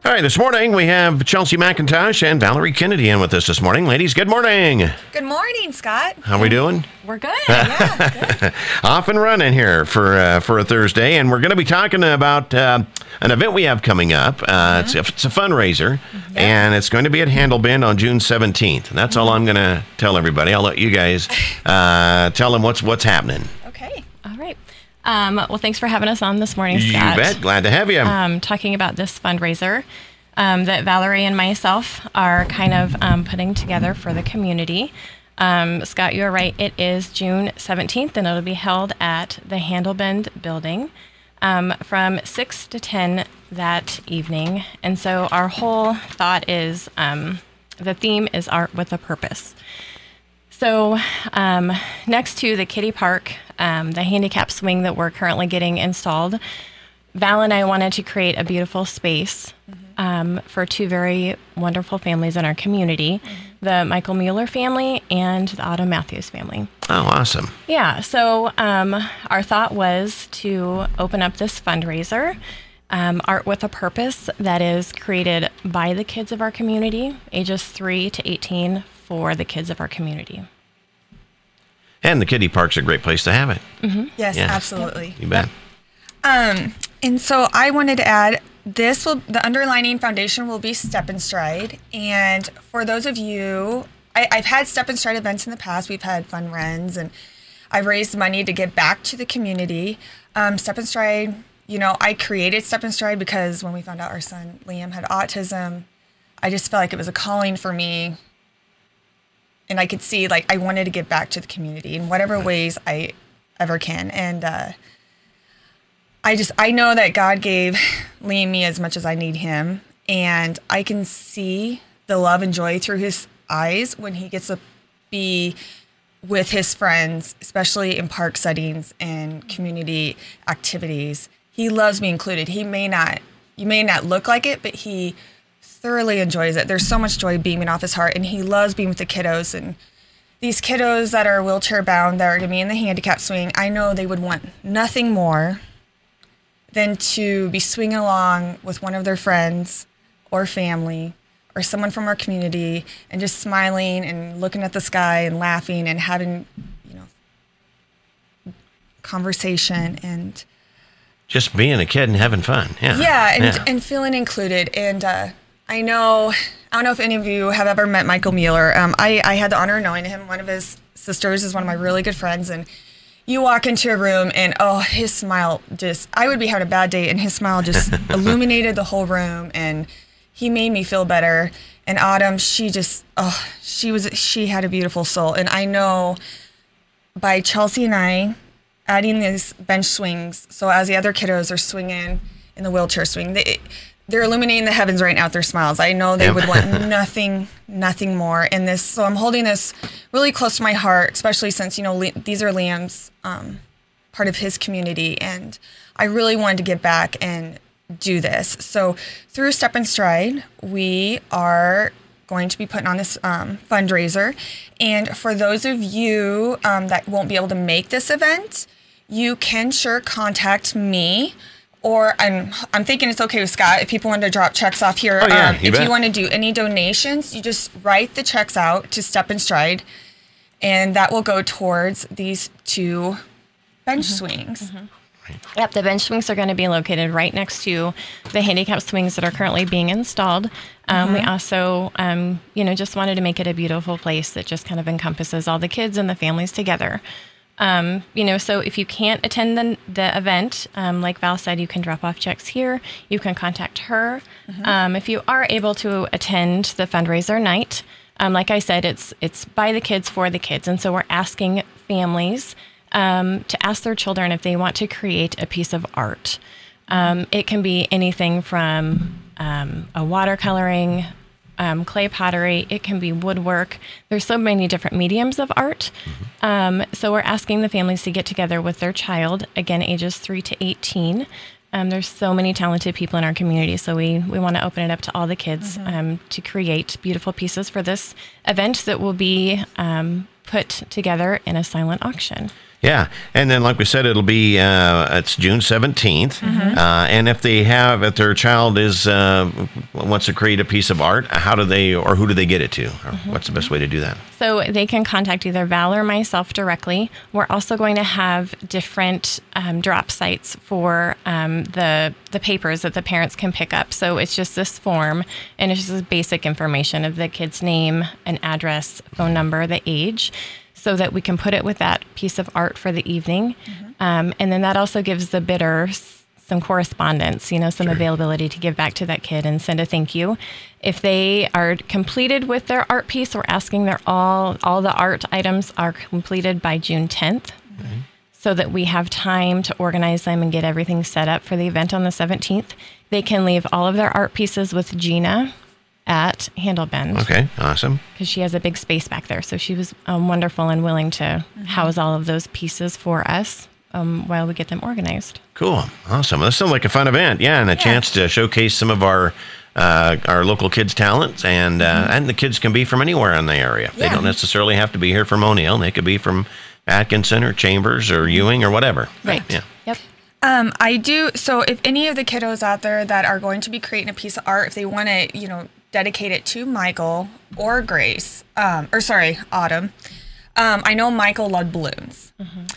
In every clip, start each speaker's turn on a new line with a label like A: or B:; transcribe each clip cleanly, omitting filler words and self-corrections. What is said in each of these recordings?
A: All right, this morning we have Chelsea McIntosh and Valerie Kennedy in with us this morning. Ladies, good morning.
B: Good morning, Scott.
A: How we doing?
B: We're good. Yeah, good.
A: Off and running here for a Thursday, and we're going to be talking about an event we have coming up. It's a fundraiser, and it's going to be at Handlebend on June 17th. And that's all I'm going to tell everybody. I'll let you guys tell them what's happening.
B: Okay.
C: All right. Well, thanks for having us on this morning, Scott.
A: You bet. Glad to have you.
C: Talking about this fundraiser that Valerie and myself are kind of putting together for the community. Scott, you're right. It is June 17th, and it'll be held at the Handlebend building from 6 to 10 that evening. And so our whole thought is the theme is Art with a Purpose. So next to the kiddie park, the handicap swing that we're currently getting installed, Val and I wanted to create a beautiful space for two very wonderful families in our community, the Michael Mueller family and the Otto Matthews family.
A: Oh, awesome.
C: Yeah, so our thought was to open up this fundraiser, Art with a Purpose, that is created by the kids of our community, ages 3 to 18, for the kids of our community.
A: And the kiddie park's a great place to have it.
B: Yes, absolutely.
A: You bet.
B: And so I wanted to add, the underlining foundation will be Step and Stride. And for those of you, I've had Step and Stride events in the past. We've had fun runs, and I've raised money to give back to the community. Step and Stride, I created Step and Stride because when we found out our son Liam had autism, I just felt like it was a calling for me. And I could see, I wanted to give back to the community in whatever ways I ever can. And I know that God gave Liam me as much as I need him. And I can see the love and joy through his eyes when he gets to be with his friends, especially in park settings and community activities. He loves being included. You may not look like it, but he thoroughly enjoys it. There's so much joy beaming off his heart, and he loves being with the kiddos. And these kiddos that are wheelchair bound, that are going to be in the handicap swing, I know they would want nothing more than to be swinging along with one of their friends or family or someone from our community and just smiling and looking at the sky and laughing and having, conversation and
A: just being a kid and having fun.
B: And feeling included. And I don't know if any of you have ever met Michael Mueller. I had the honor of knowing him. One of his sisters is one of my really good friends. And you walk into a room and, his smile I would be having a bad day, and his smile just illuminated the whole room. And he made me feel better. And Autumn, she had a beautiful soul. And I know by Chelsea and I adding these bench swings, so as the other kiddos are swinging in the wheelchair swing, they're illuminating the heavens right now with their smiles. I know they would want nothing more in this. So I'm holding this really close to my heart, especially since, these are Liam's part of his community. And I really wanted to give back and do this. So through Step and Stride, we are going to be putting on this fundraiser. And for those of you that won't be able to make this event, you can sure contact me. Or I'm thinking it's okay with Scott if people want to drop checks off here. If you want to do any donations, you just write the checks out to Step and Stride, and that will go towards these two bench swings.
C: Yep, the bench swings are going to be located right next to the handicap swings that are currently being installed. We also, just wanted to make it a beautiful place that just kind of encompasses all the kids and the families together. So if you can't attend the event, like Val said, you can drop off checks here. You can contact her. If you are able to attend the fundraiser night, like I said, it's by the kids for the kids. And so we're asking families to ask their children if they want to create a piece of art. It can be anything from a watercoloring, clay pottery, it can be woodwork. There's so many different mediums of art. So we're asking the families to get together with their child, again, ages 3 to 18. There's so many talented people in our community, so we want to open it up to all the kids to create beautiful pieces for this event that will be put together in a silent auction.
A: Yeah, and then like we said, it'll be it's June 17th, and if their child wants to create a piece of art, how do they or who do they get it to? Or what's the best way to do that?
C: So they can contact either Val or myself directly. We're also going to have different drop sites for the papers that the parents can pick up. So it's just this form, and it's just basic information of the kid's name, an address, phone number, the age, so that we can put it with that piece of art for the evening. And then that also gives the bidder some correspondence, some availability to give back to that kid and send a thank you. If they are completed with their art piece, we're asking all the art items are completed by June 10th, so that we have time to organize them and get everything set up for the event on the 17th. They can leave all of their art pieces with Gina at Handlebend.
A: Okay, awesome.
C: Because she has a big space back there. So she was wonderful and willing to house all of those pieces for us while we get them organized.
A: Cool, awesome. That sounds like a fun event. Yeah, and a chance to showcase some of our local kids' talents, and the kids can be from anywhere in the area. They don't necessarily have to be here from O'Neill. They could be from Atkinson or Chambers or Ewing or whatever.
C: Right.
A: Yeah.
C: Yep.
B: I do. So if any of the kiddos out there that are going to be creating a piece of art, if they want to, dedicate it to Michael or Grace, Autumn. I know Michael loved balloons.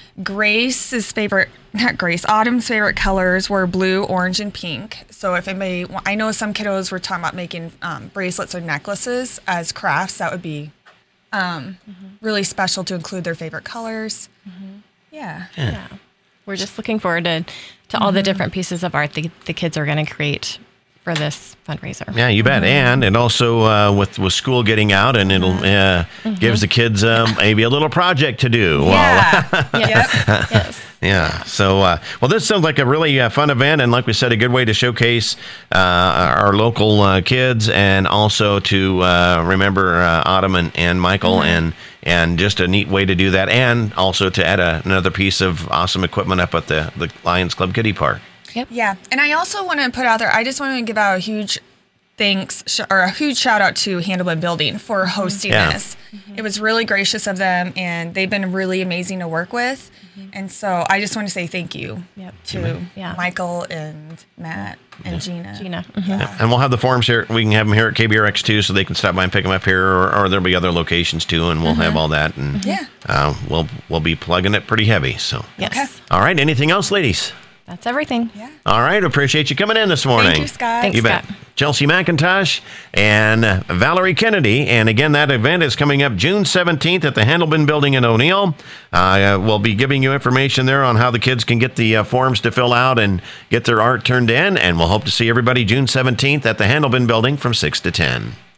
B: Autumn's favorite colors were blue, orange, and pink. So if anybody, I know some kiddos were talking about making bracelets or necklaces as crafts. That would be really special to include their favorite colors. Yeah.
C: We're just looking forward to all the different pieces of art the kids are going to create for this fundraiser.
A: Yeah, you bet. And also with school getting out, and it'll gives the kids maybe a little project to do.
B: Yeah.
C: Yes.
A: Yeah. So, well, this sounds like a really fun event, and like we said, a good way to showcase our local kids, and also to remember Autumn and Michael, and just a neat way to do that, and also to add another piece of awesome equipment up at the Lions Club Kiddie Park.
C: Yep.
B: Yeah. And I also want to put out there, I just want to give out a huge thanks or a huge shout out to Handlebend Building for hosting this. It was really gracious of them, and they've been really amazing to work with. And so I just want to say thank you to Michael and Matt and Gina.
A: Yeah. And we'll have the forms here. We can have them here at KBRX too, so they can stop by and pick them up here, or there'll be other locations too, and we'll have all that. And we'll be plugging it pretty heavy. So
C: Yes.
A: All right. Anything else, ladies?
C: That's everything.
B: Yeah.
A: All right. Appreciate you coming in this morning.
B: Thank you, Scott.
C: Thanks,
A: You bet.
C: Scott.
A: Chelsea McIntosh and Valerie Kennedy. And again, that event is coming up June 17th at the Handlebend Building in O'Neill. We'll be giving you information there on how the kids can get the forms to fill out and get their art turned in. And we'll hope to see everybody June 17th at the Handlebend Building from 6 to 10.